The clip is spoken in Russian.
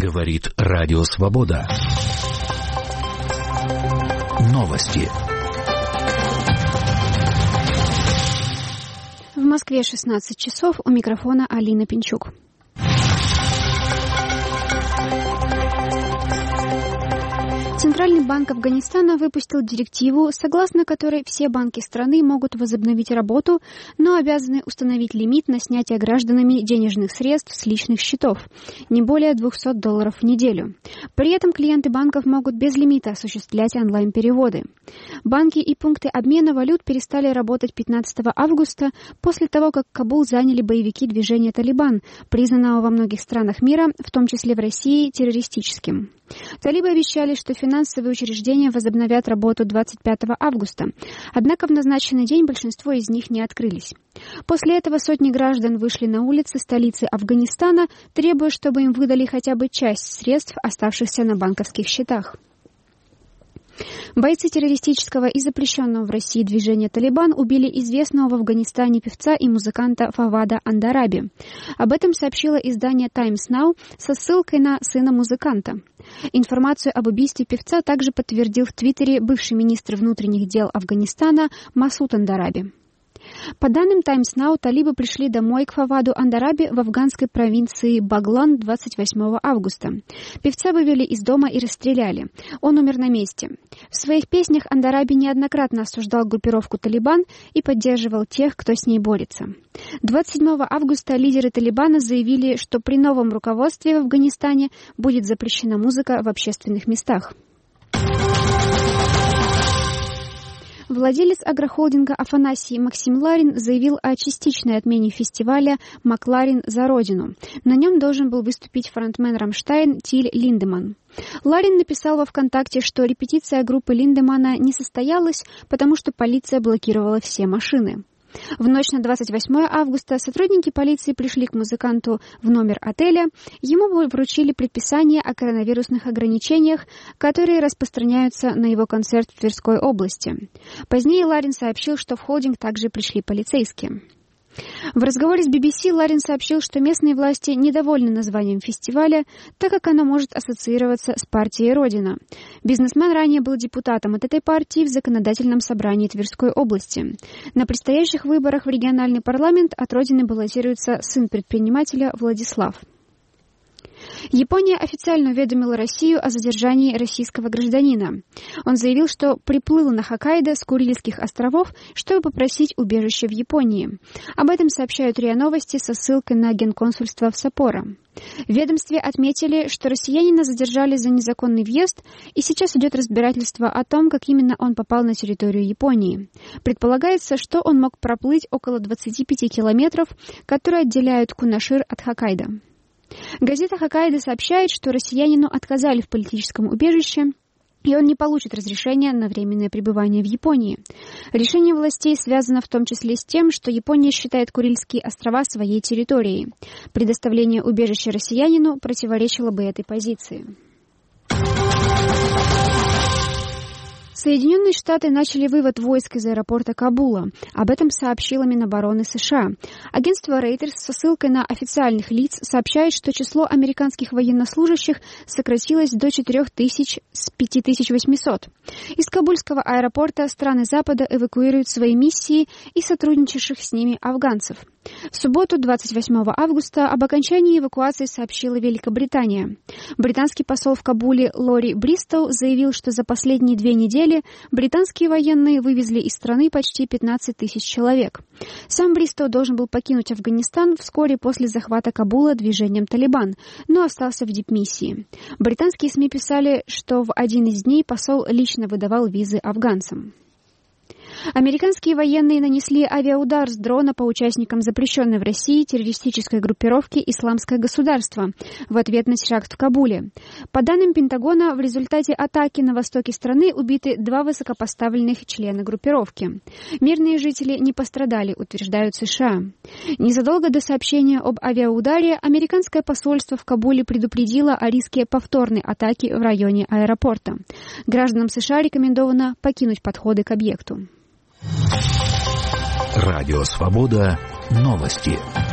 Говорит Радио Свобода. Новости. В Москве 16 часов. У микрофона Алина Пинчук. Центральный банк Афганистана выпустил директиву, согласно которой все банки страны могут возобновить работу, но обязаны установить лимит на снятие гражданами денежных средств с личных счетов, не более $200 в неделю. При этом клиенты банков могут без лимита осуществлять онлайн-переводы. Банки и пункты обмена валют перестали работать 15 августа после того, как Кабул заняли боевики движения «Талибан», признанного во многих странах мира, в том числе в России, террористическим. Талибы обещали, что финансовые учреждения возобновят работу 25 августа, однако в назначенный день большинство из них не открылись. После этого сотни граждан вышли на улицы столицы Афганистана, требуя, чтобы им выдали хотя бы часть средств, оставшихся на банковских счетах. Бойцы террористического и запрещенного в России движения «Талибан» убили известного в Афганистане певца и музыканта Фавада Андараби. Об этом сообщило издание Times Now со ссылкой на сына музыканта. Информацию об убийстве певца также подтвердил в Твиттере бывший министр внутренних дел Афганистана Масуд Андараби. По данным Times Now, талибы пришли домой к Фаваду Андараби в афганской провинции Баглан 28 августа. Певца вывели из дома и расстреляли. Он умер на месте. В своих песнях Андараби неоднократно осуждал группировку «Талибан» и поддерживал тех, кто с ней борется. 27 августа лидеры «Талибана» заявили, что при новом руководстве в Афганистане будет запрещена музыка в общественных местах. Владелец агрохолдинга «Афанасий» Максим Ларин заявил о частичной отмене фестиваля «Макларен за Родину». На нем должен был выступить фронтмен «Рамштайн» Тиль Линдеманн. Ларин написал во ВКонтакте, что репетиция группы Линдеманна не состоялась, потому что полиция блокировала все машины. В ночь на 28 августа сотрудники полиции пришли к музыканту в номер отеля. Ему вручили предписание о коронавирусных ограничениях, которые распространяются на его концерт в Тверской области. Позднее Ларин сообщил, что в холдинг также пришли полицейские. В разговоре с BBC Ларин сообщил, что местные власти недовольны названием фестиваля, так как оно может ассоциироваться с партией «Родина». Бизнесмен ранее был депутатом от этой партии в законодательном собрании Тверской области. На предстоящих выборах в региональный парламент от «Родины» баллотируется сын предпринимателя Владислав. Япония официально уведомила Россию о задержании российского гражданина. Он заявил, что приплыл на Хоккайдо с Курильских островов, чтобы попросить убежище в Японии. Об этом сообщают РИА Новости со ссылкой на генконсульство в Саппоро. В ведомстве отметили, что россиянина задержали за незаконный въезд, и сейчас идет разбирательство о том, как именно он попал на территорию Японии. Предполагается, что он мог проплыть около 25 километров, которые отделяют Кунашир от Хоккайдо. Газета «Хоккайдо» сообщает, что россиянину отказали в политическом убежище, и он не получит разрешения на временное пребывание в Японии. Решение властей связано в том числе с тем, что Япония считает Курильские острова своей территорией. Предоставление убежища россиянину противоречило бы этой позиции. Соединенные Штаты начали вывод войск из аэропорта Кабула. Об этом сообщило Минобороны США. Агентство Reuters со ссылкой на официальных лиц сообщает, что число американских военнослужащих сократилось до 4000 с 5800. Из Кабульского аэропорта страны Запада эвакуируют свои миссии и сотрудничавших с ними афганцев. В субботу, 28 августа, об окончании эвакуации сообщила Великобритания. Британский посол в Кабуле Лори Бристоу заявил, что за последние 2 недели британские военные вывезли из страны почти 15 тысяч человек. Сам Бристоу должен был покинуть Афганистан вскоре после захвата Кабула движением «Талибан», но остался в дипмиссии. Британские СМИ писали, что в один из дней посол лично выдавал визы афганцам. Американские военные нанесли авиаудар с дрона по участникам запрещенной в России террористической группировки «Исламское государство» в ответ на теракт в Кабуле. По данным Пентагона, в результате атаки на востоке страны убиты 2 высокопоставленных члена группировки. Мирные жители не пострадали, утверждают США. Незадолго до сообщения об авиаударе американское посольство в Кабуле предупредило о риске повторной атаки в районе аэропорта. Гражданам США рекомендовано покинуть подходы к объекту. Радио Свобода. Новости.